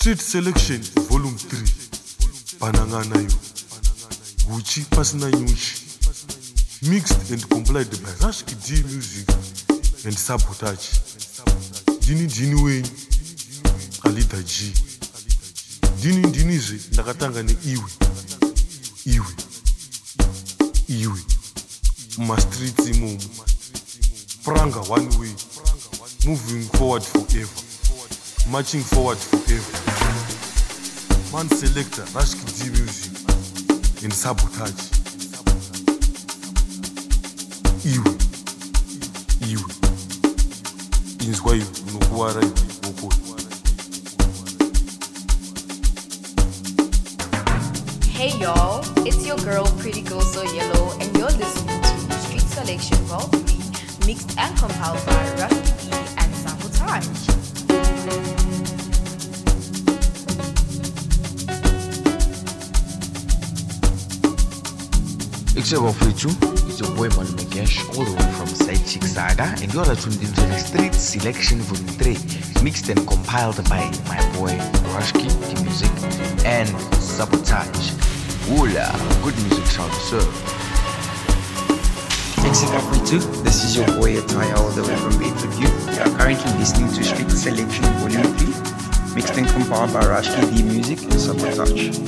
Street Selection Volume 3 Panangana yo Gucci Pasina Nyuchi. Mixed and compiled by Rashki D Music and Sabotage. Dini Wayne Alida G. Dinizi Nakatanga ni Iwi Ma street move Pranga one way. Moving forward forever. Marching forward forever. Man selector Rashki D Music and Sabotage. Iwi Inzwayo Nukuara Oko. Hey y'all, it's your girl Pretty Girl So Yellow and you're listening to Street Selection Vol 3 mixed and compiled by Rusty D and Sabotage. It's your your boy Manu Mekesh, all the way from Side Chick Saga, and you're tuned into the Street Selection Volume 3, mixed and compiled by my boy Rashki, the music, and Sabotage. Woola, good music sound serve. This is your boy Ataya, all the way from Bedford View. You are currently listening to Street Selection Volume 3, mixed and compiled by Rashki, the music, and Sabotage.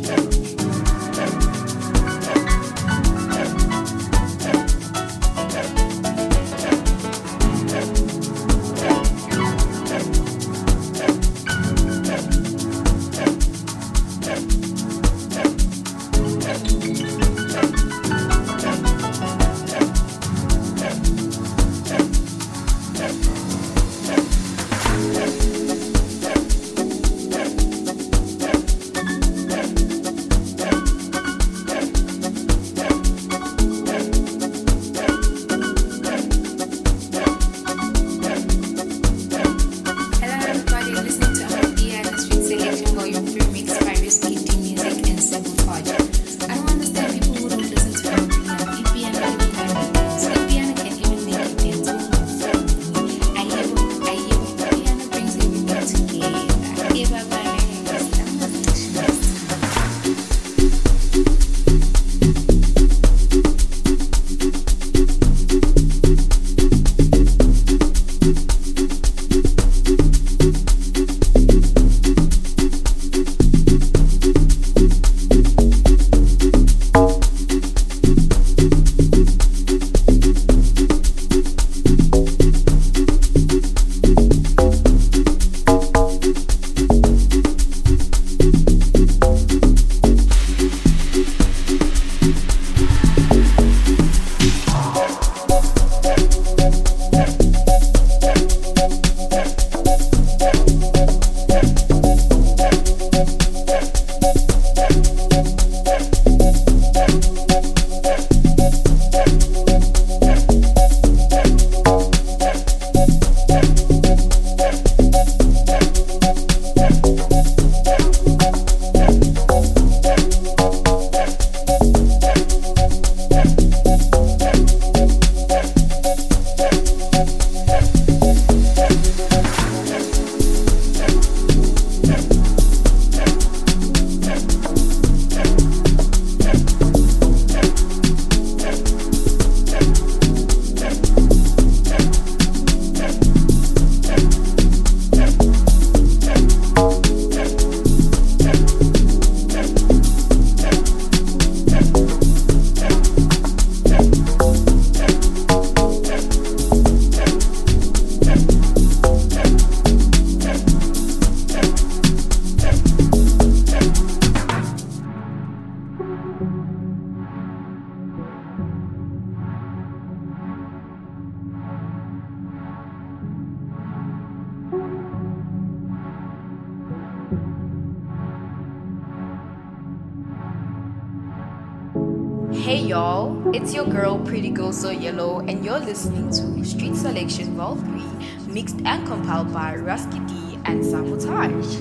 Hey y'all, it's your girl Pretty Girl So Yellow and you're listening to Street Selection Vol 3 mixed and compiled by Rusty D and Sabotage.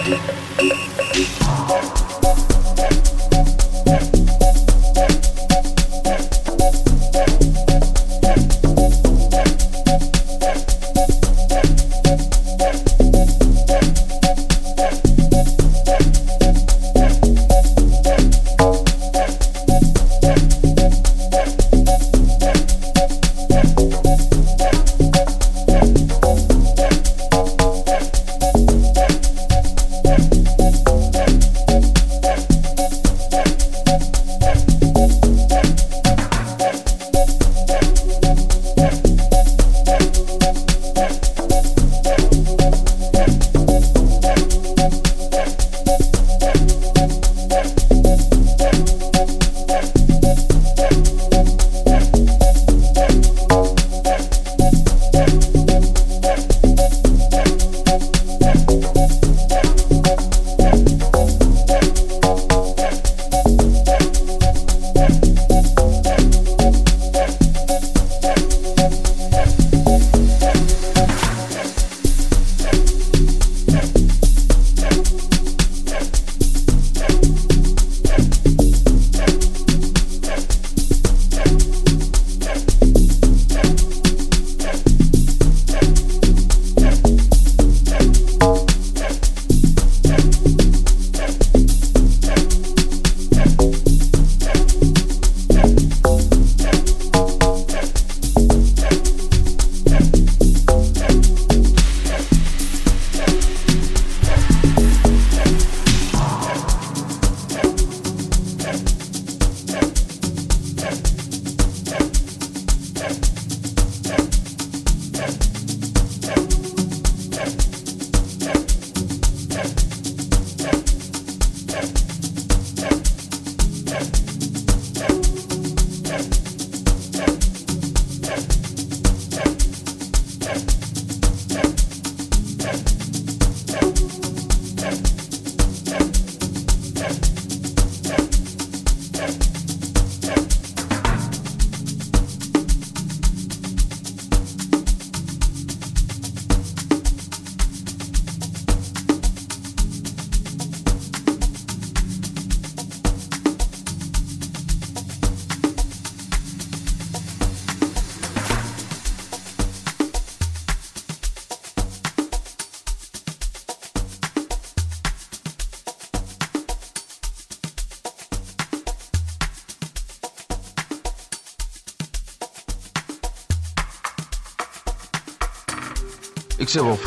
It's your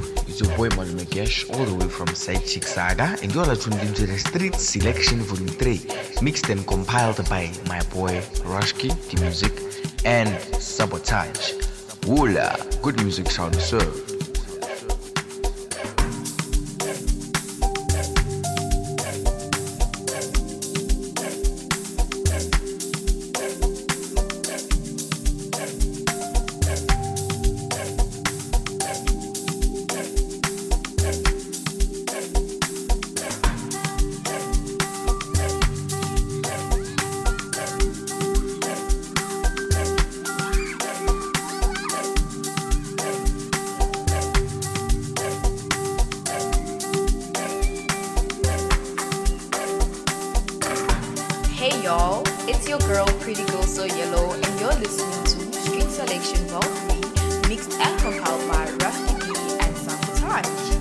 boy Manu Mekesh, all the way from Side Chick Saga, and you're tuned into the Street Selection Volume 3, mixed and compiled by my boy Rushki, the music, and Sabotage. Woola, good music sound served. Hey y'all, it's your girl Pretty Girl So Yellow and you're listening to Street Selection Vol 3, mixed and compiled by Rusty B and Sabotage.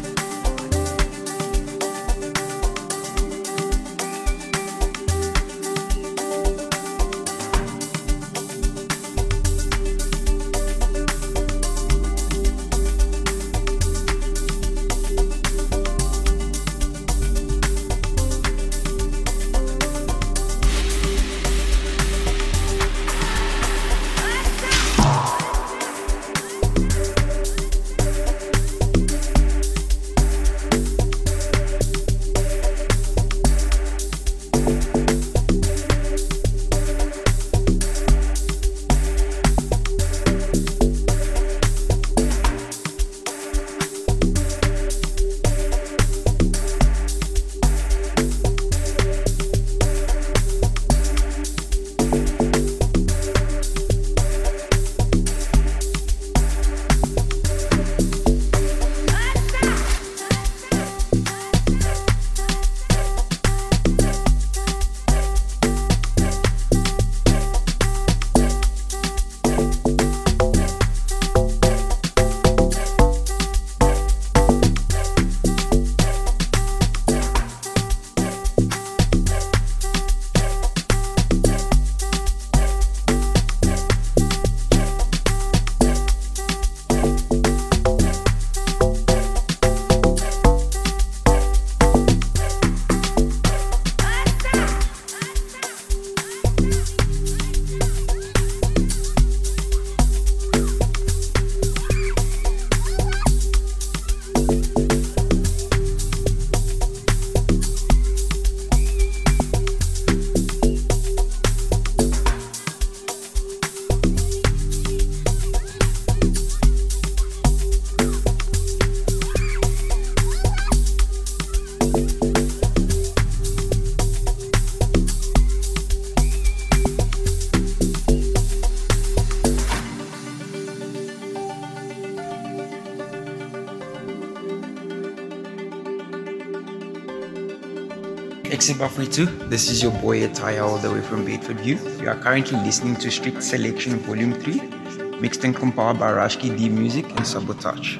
Exibafritu, this is your boy Ataya all the way from Bedford View. You are currently listening to Strict Selection Volume 3, mixed and compiled by Rashki D Music and Sabotage.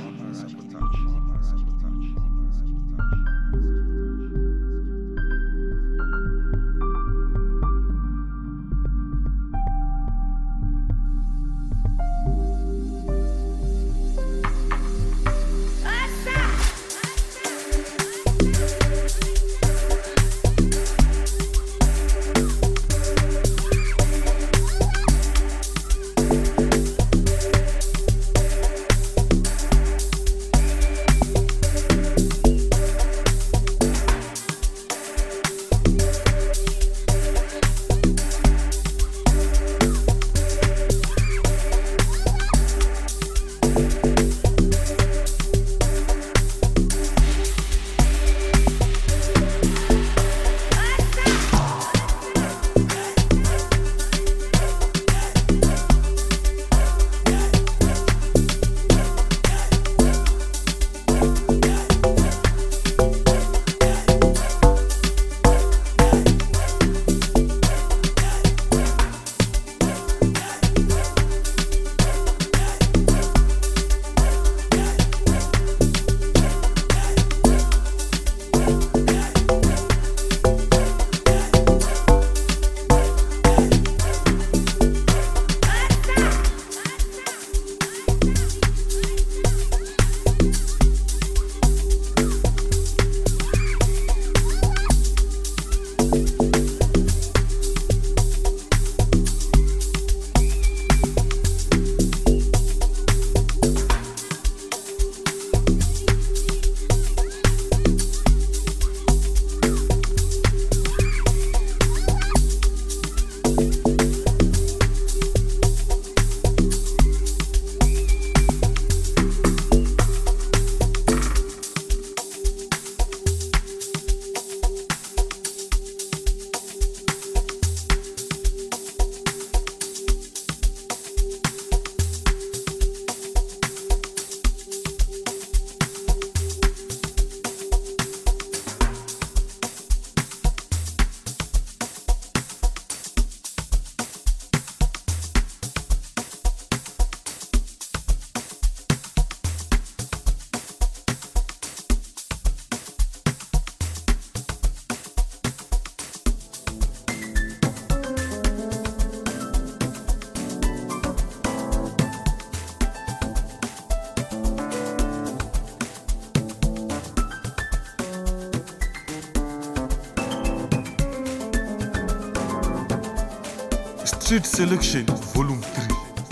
Street Selection Volume 3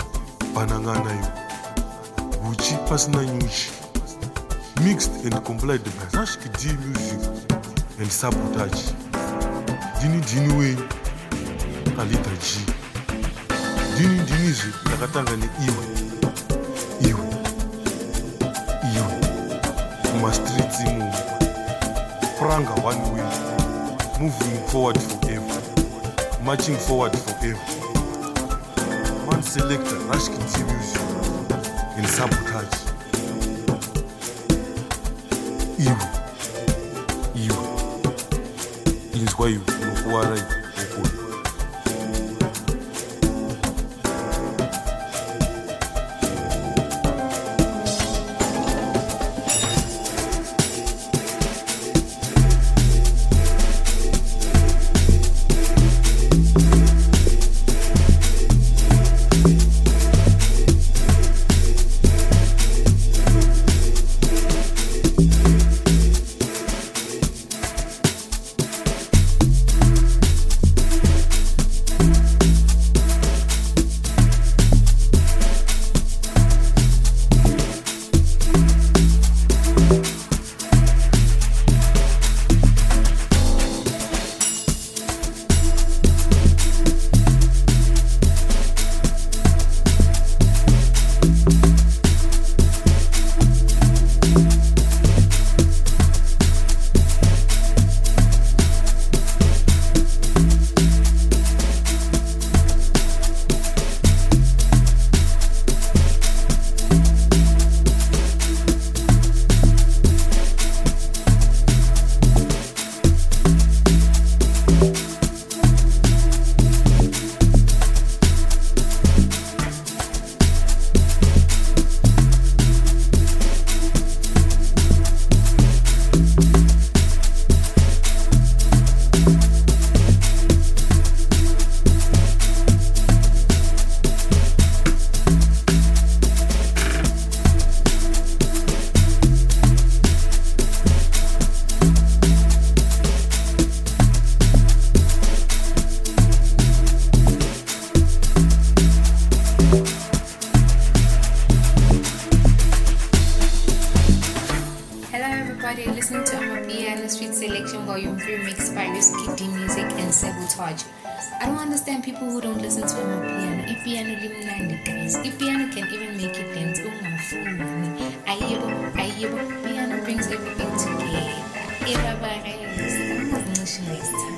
Banangana yo Wuchi Pasna Nyuchi Mixed and compiled by Rashki D Music and Sabotage Dini Way Kalita G Dini Nakatanga ni Iwe Street move Pranga one way Moving forward forever Marching forward forever Man selector Rashki D Music and Sabotage Iwe Inzwayo Nokuwarai Okoi Piano Street Selection Volume 3 mixed by Risky D Music and Sabotage. I don't understand people who don't listen to my piano. Piano limnandi guys. Piano can even make it dance. Piano brings everything together. I'm not emotional next time.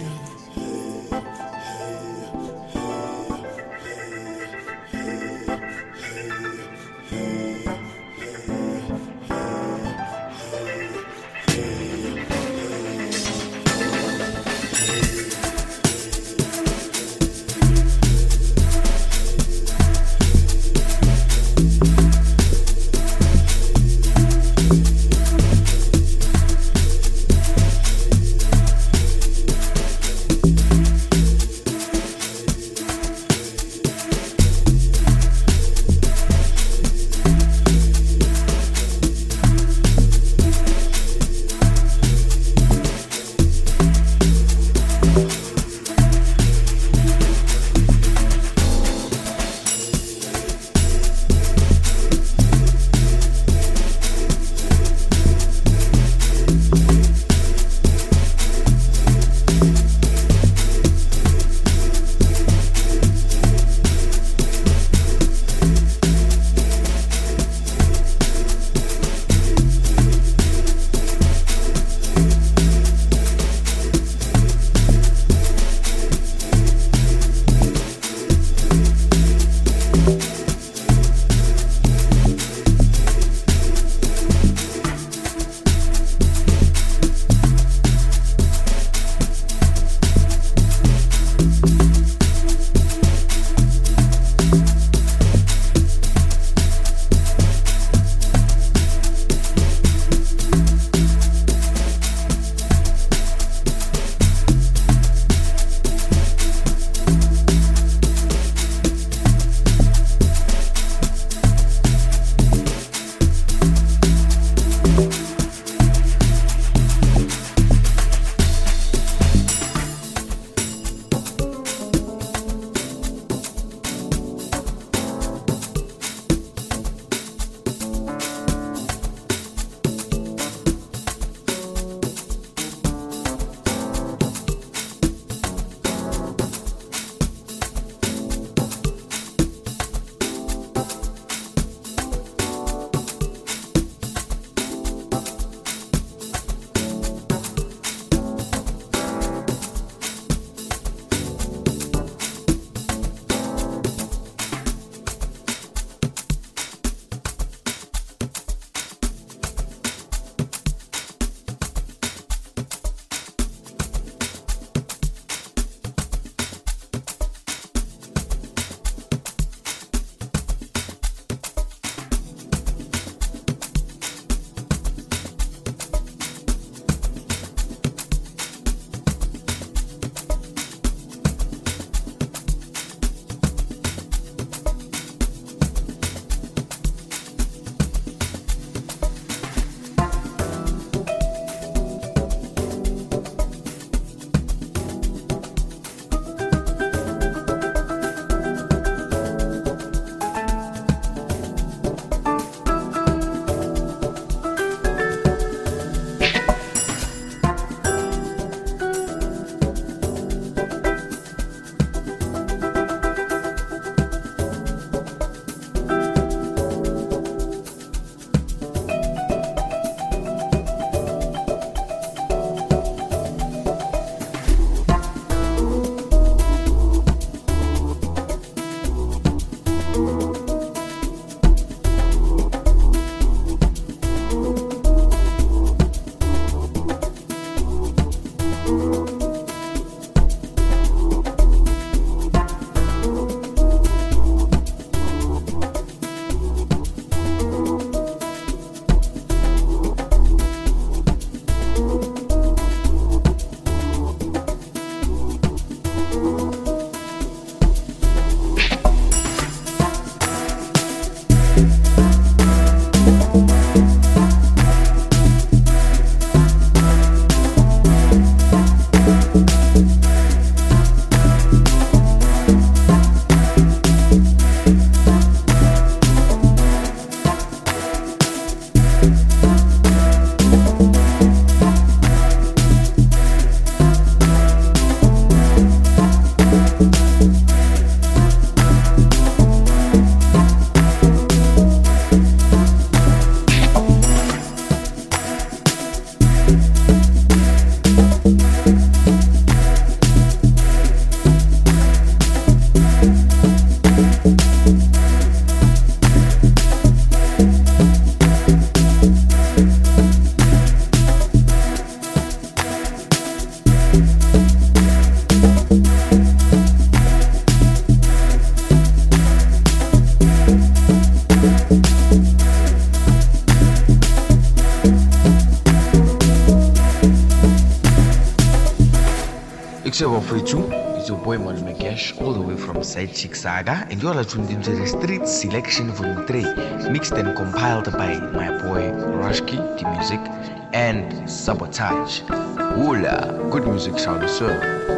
Mixer for you. It's your boy Manu Mekesh, all the way from Side Chick Saga, and you're tuned into the Street Selection Volume 3, mixed and compiled by my boy Rashki, the music, and Sabotage. Hula, good music sound, sir.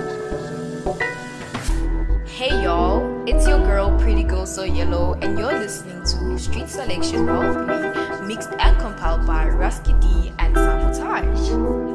Hey y'all, it's your girl Pretty Girl So Yellow, and you're listening to Street Selection Vol 3, mixed and compiled by Rusky D and Sabotage.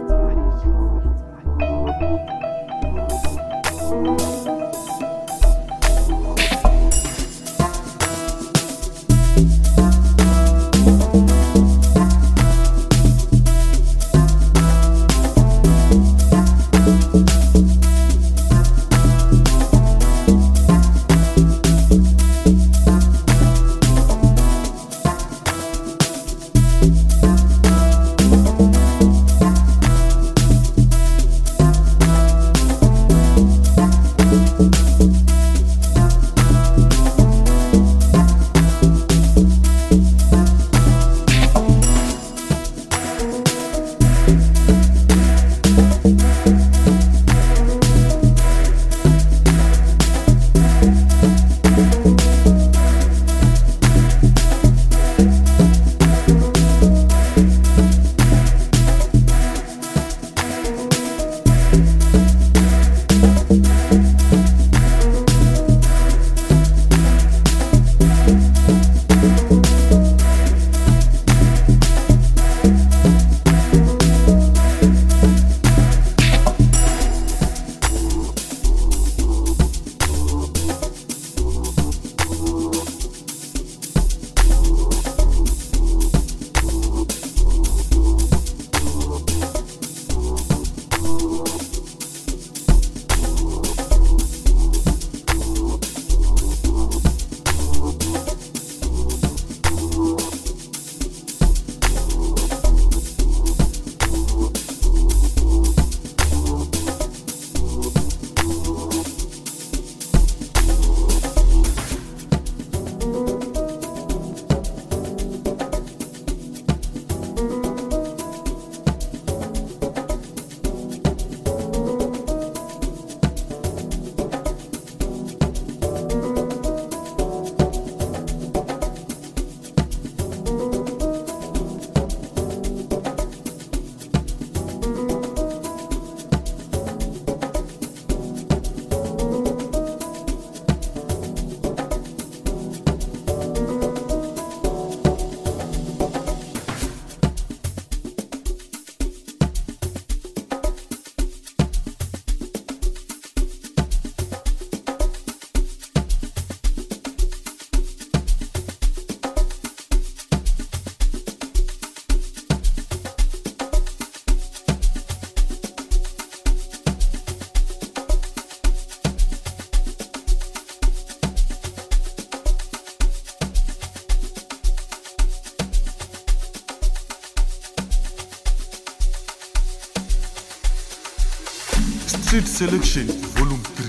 Street Selection Volume 3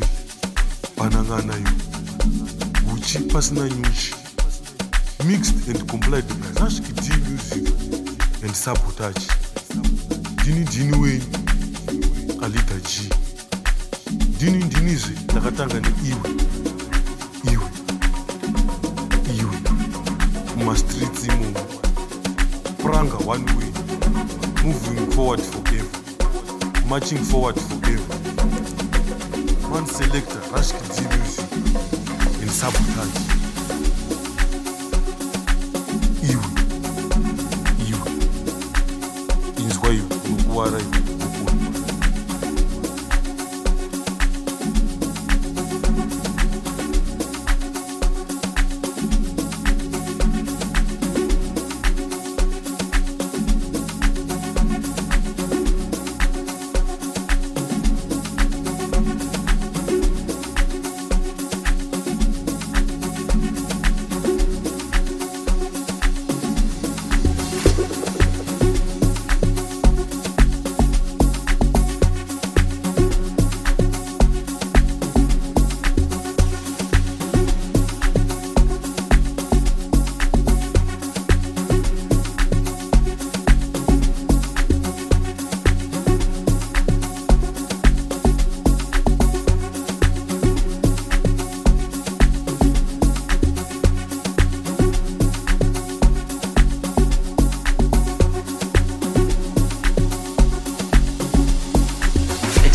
Banangana You Uchi Pasna Nyuchi, mixed and compiled by Rashki D Music and Sabotage. Dini Dini Wayne Alita G Dini Dinize Nakatanga ni Iwe Street Zimo Pranga one way, moving forward forever, marching forward forever. One selector, Rashki D Music in Sabotage. Iwe Inzwayo Nukuwarai.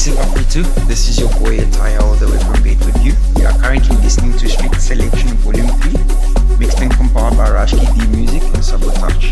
Blessing Afritu, this is your boy Ataya all the way from Bedford View. You are currently listening to Strict Selection Volume 3, mixed and compiled by Rashki D Music and Sabotage.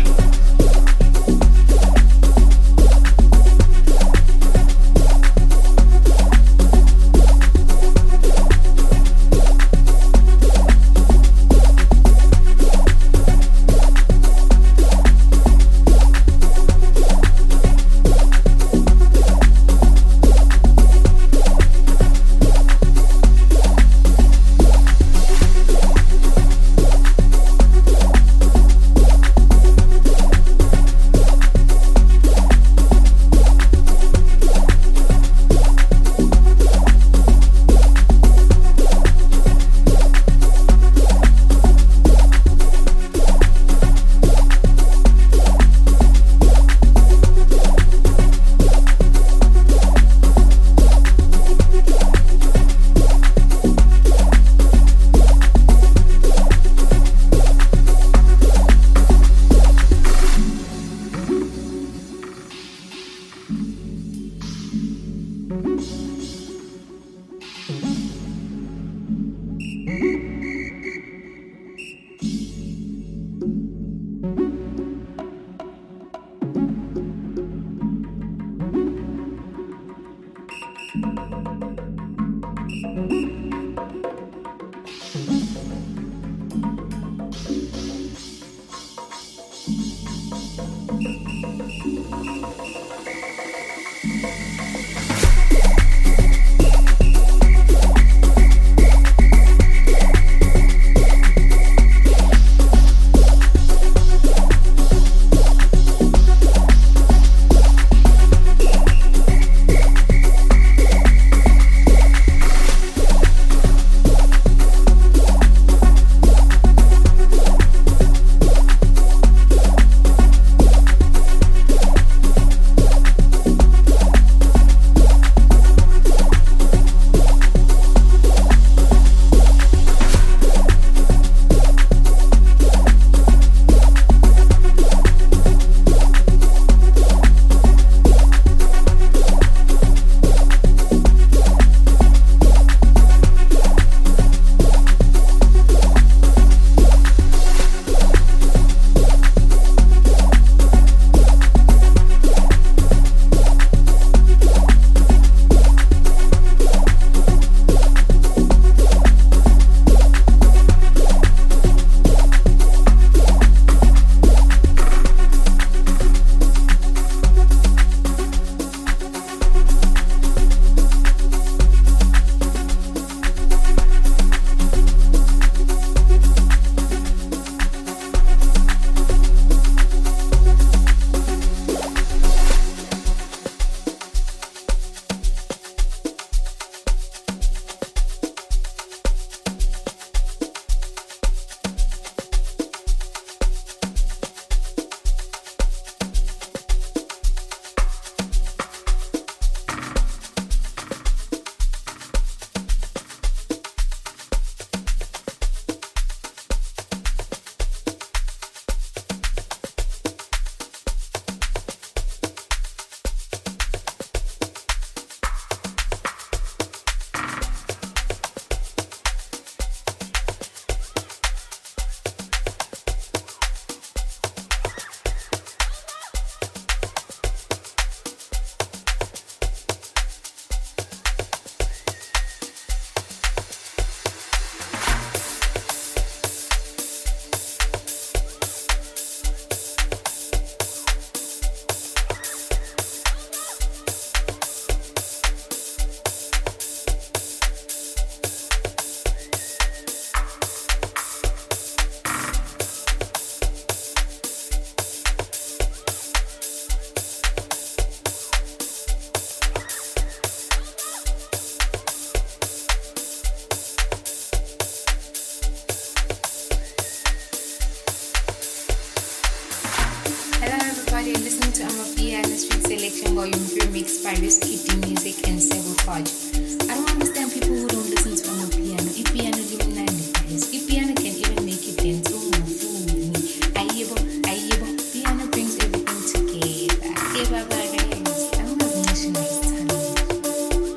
Volume 3 mixed by Risky D Music and Sabotage. I don't understand people who don't listen to piano. Piano guys. Piano can even make you dance. Piano brings everything together. I'm not nationalized talent.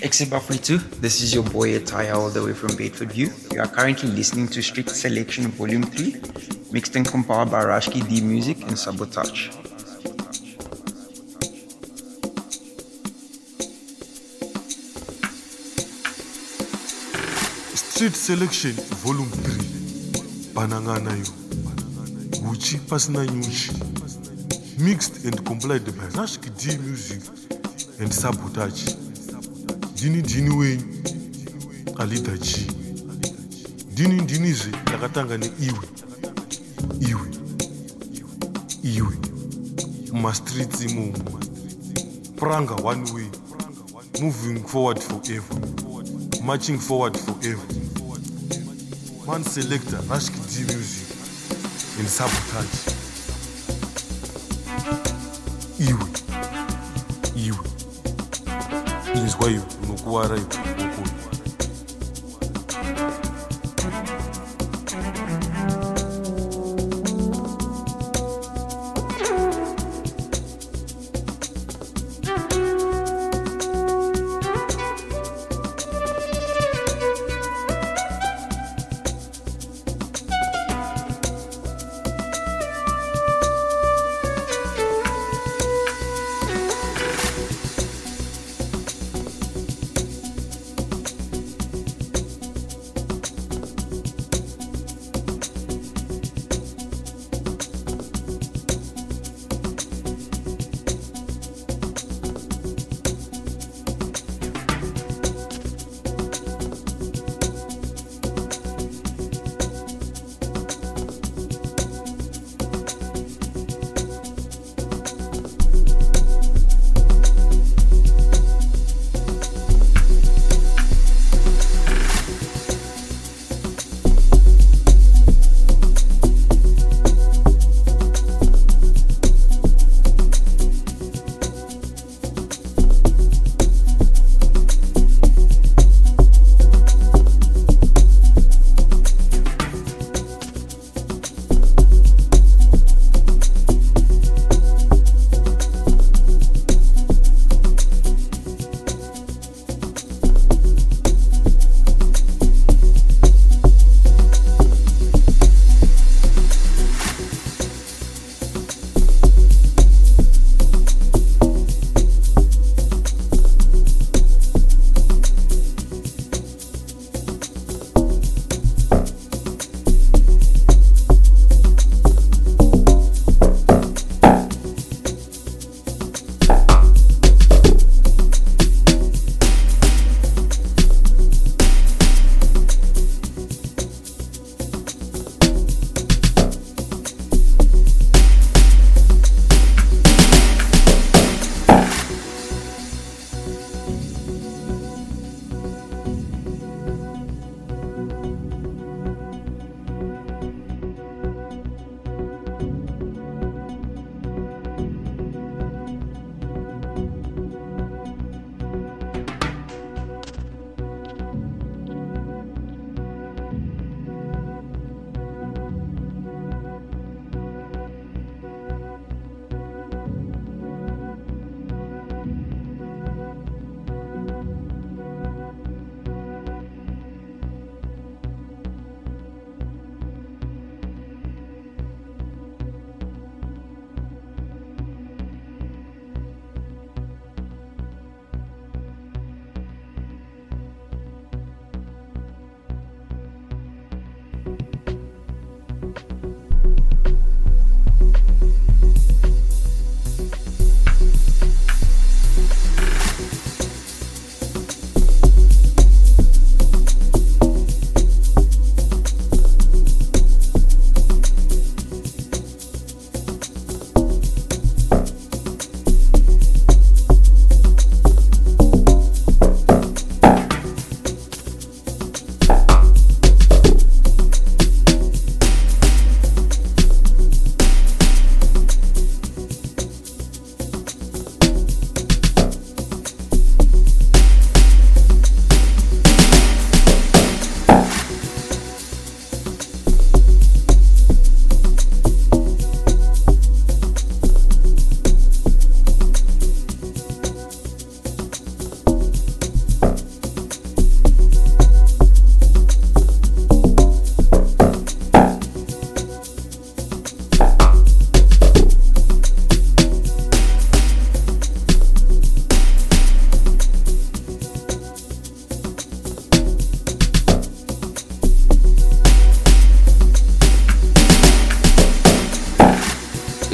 Exibafritu, this is your boy Ataya all the way from Bedford View. You are currently listening to Strict Selection Volume 3, mixed and compiled by Rashki D Music and Sabotage. Street Selection Volume 3 Banangana yo Gucci Pasna Nyuchi, mixed and compiled by Rashki D Music and Sabotage. Dini Wayne Alida G Dini ze yakatanga ni iwe ma streets imu pranga one way, moving forward forever, marching forward forever. Man selector Rashki D Music and Sabotage. Iwe inzwayo unokuwara iwe.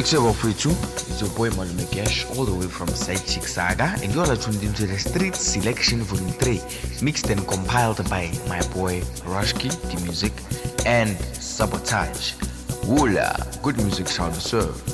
What's up, Afritu? It's your boy Malume Cash, all the way from Side Chick Saga, and you're tuned into the Street Selection Volume 3, mixed and compiled by my boy Rushki, the music, and Sabotage. Woola, good music shall be served.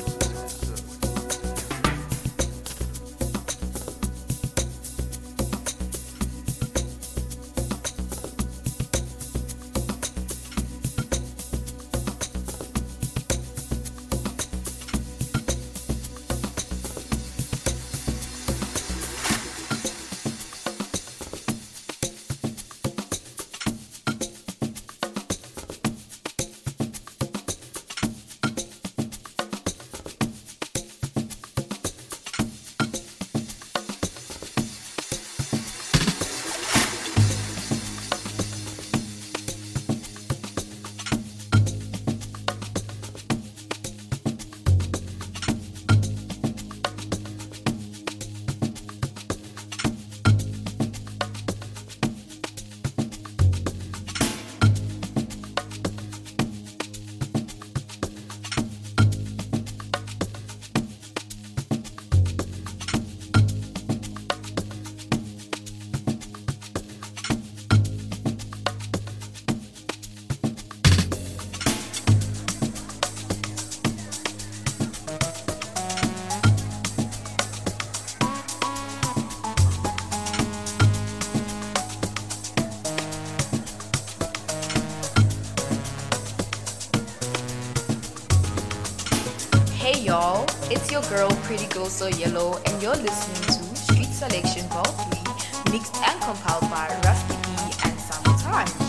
Hey y'all, it's your girl Pretty Girl So Yellow and you're listening to Street Selection Vol 3, mixed and compiled by Rusty B and Sabotage.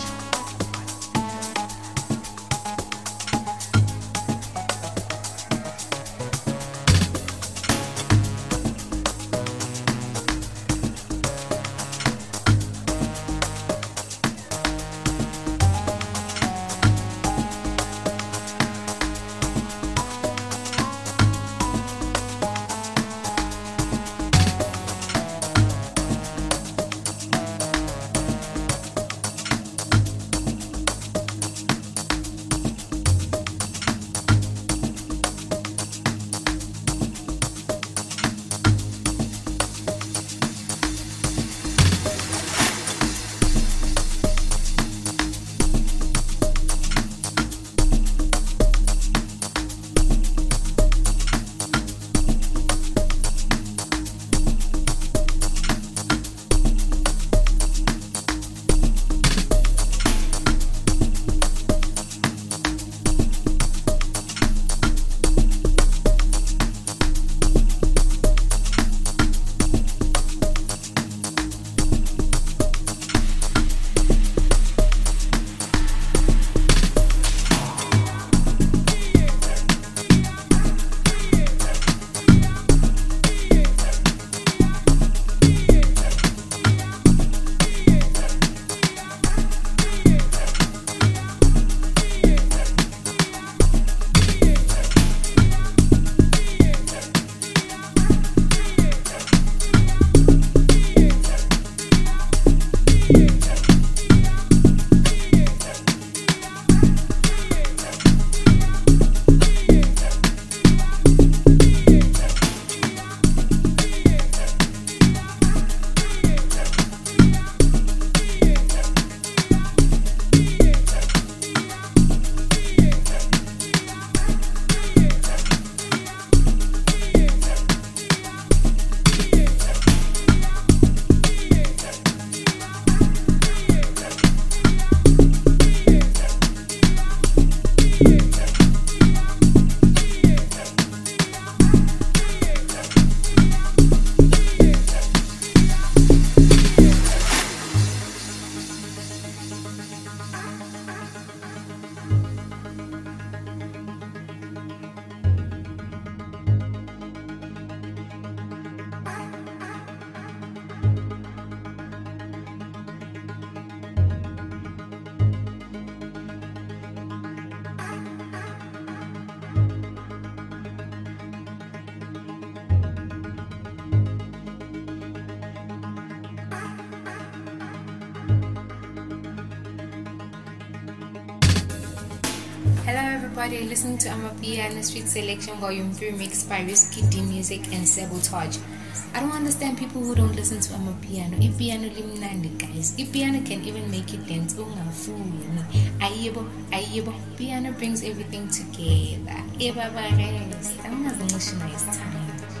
Hello everybody, listening to Amapiano Street Selection Volume 3 mixed by Risky D Music and Sabotage. I don't understand people who don't listen to Amapiano. Ipiano limnandi guys. Ipiano can even make you dance. Ayebo. Piano brings everything together. I'm not emotional this time.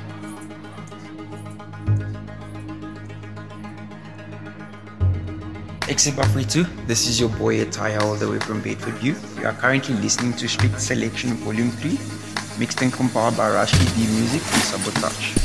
Exibafritu, this is your boy Ataya all the way from Bedford Youth. You are currently listening to Strict Selection Volume 3, mixed and compiled by Rashki D Music and Sabotage.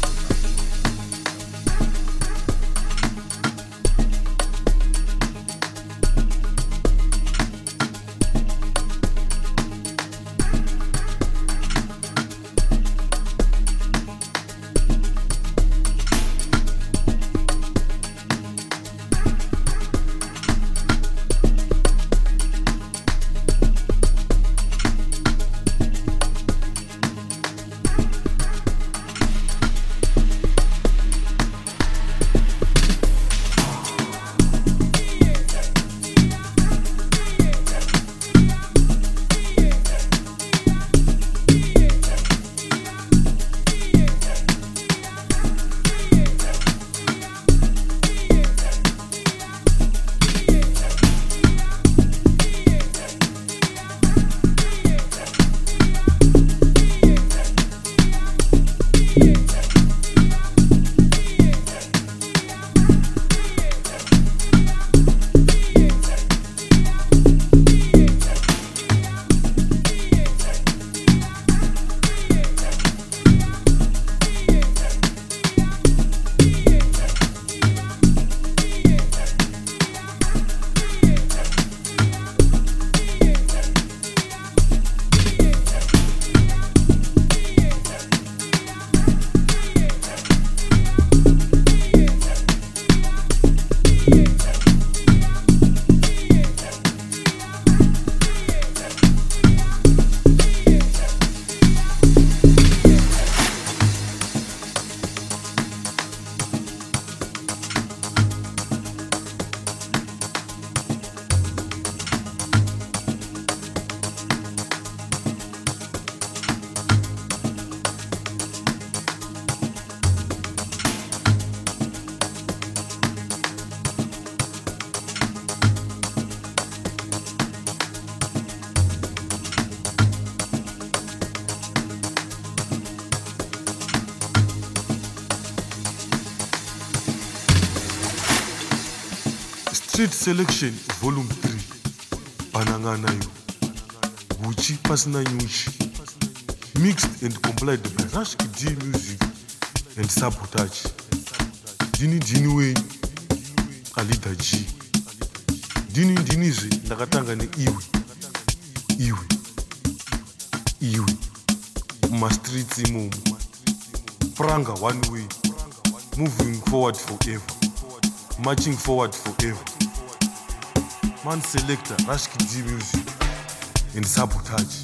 Street Selection Volume 3 Panangana yo Gucci Pasna Nyuchi Mixed and compiled by Rashki D Music and Sabotage. Dini we Alida G Dini zi nakatanga ne iwi Ma street mum Pranga one way moving forward forever, marching forward forever. Man selector Rashki D Music and Sabotage.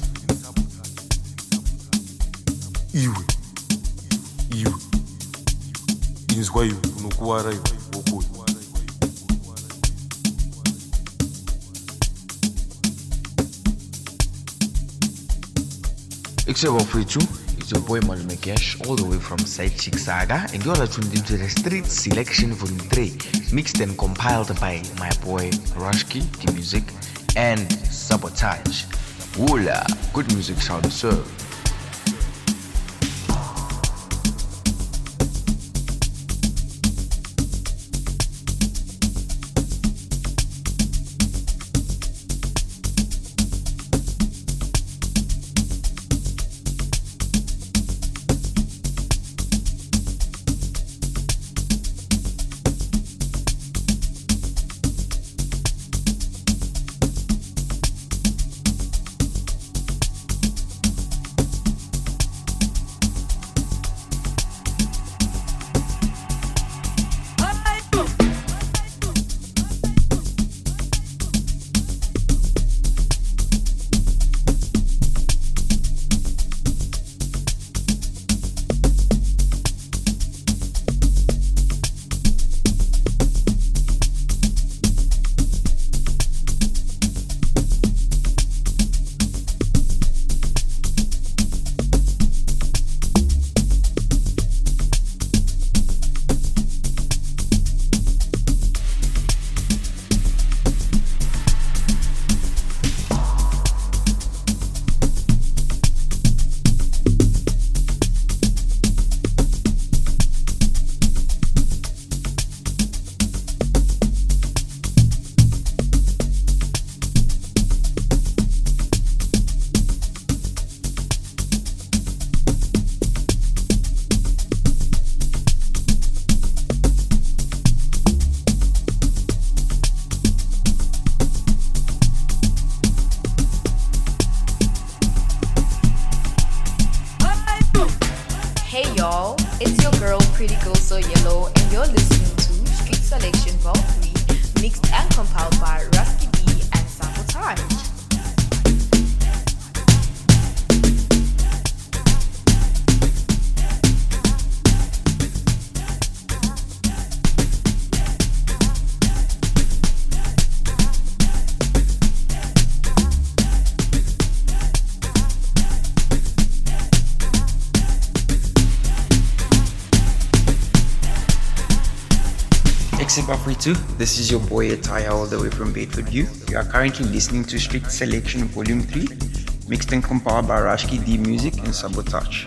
Iwe inzwayo unokuwarayo wokoyo. Exibafritu, it's your boy Malu Mekesh, all the way from Side Chick Saga, and you're tuned into the Street Selection Volume 3, mixed and compiled by my boy Rashki D Music and Sabotage. Woola, good music sound served. pretty girl so yellow, and you're listening to Street Selection Vol 3, mixed and compiled by Rusky B and Sabotage. Except Free 2, this is your boy Ataya all the way from Bedford View. You are currently listening to Street Selection Volume 3, mixed and compiled by Rashki D Music and Sabotage.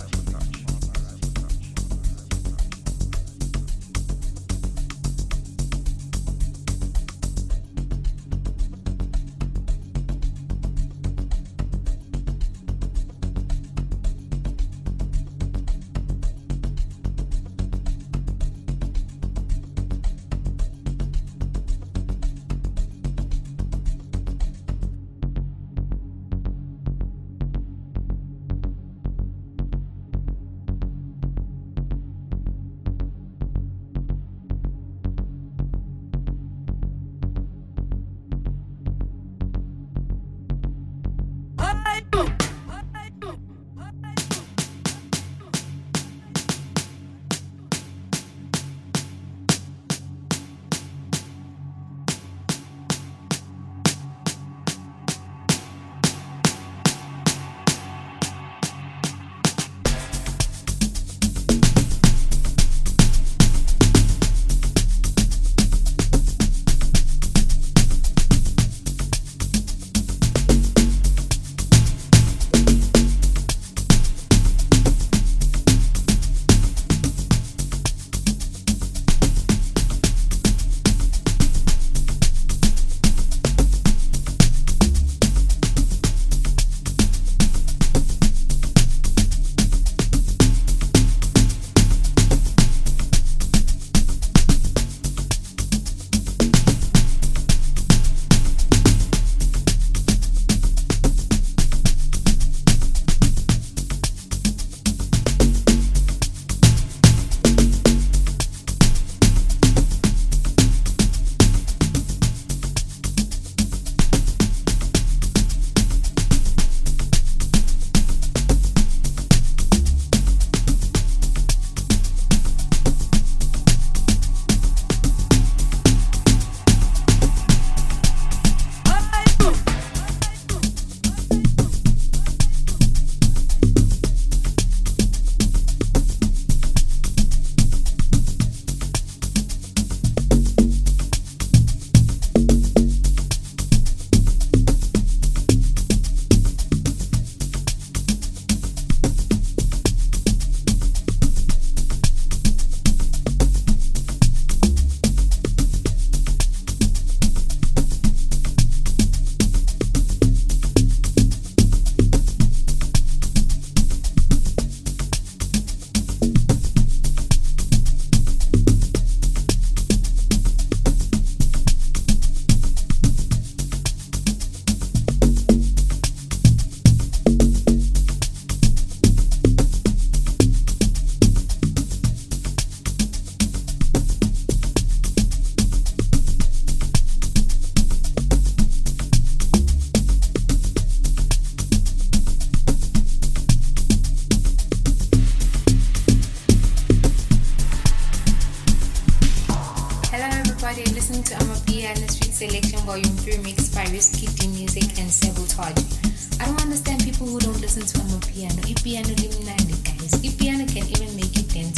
Selection Volume 3 mixed by Risky D Music and Sabotage. I don't understand people who don't listen to Amapiano. Ipiano limnandi, guys. Ipiano can even make you dance.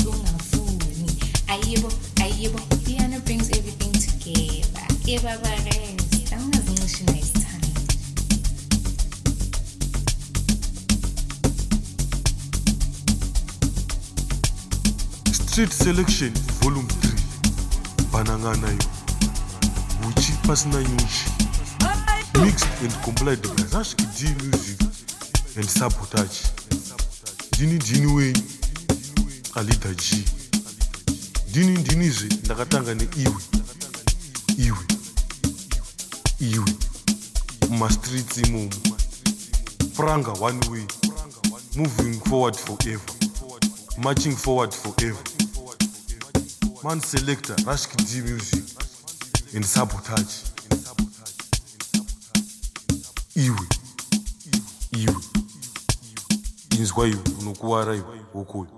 Ayebo. Piano brings everything together. Eba guys. That was English nice time. Street Selection Volume 3 Banangana yo Wuchi Pasna Nyushi mixed and compiled by Rashki D Music and Sabotage. Dini way Alida G Dini ze Nakatanga ne Iwe Ma street mom Pranga one way moving forward forever, marching forward forever. man selector Rashki D Music and Sabotage. Iwe inzwa iwe unokuwara iwe wokoyo.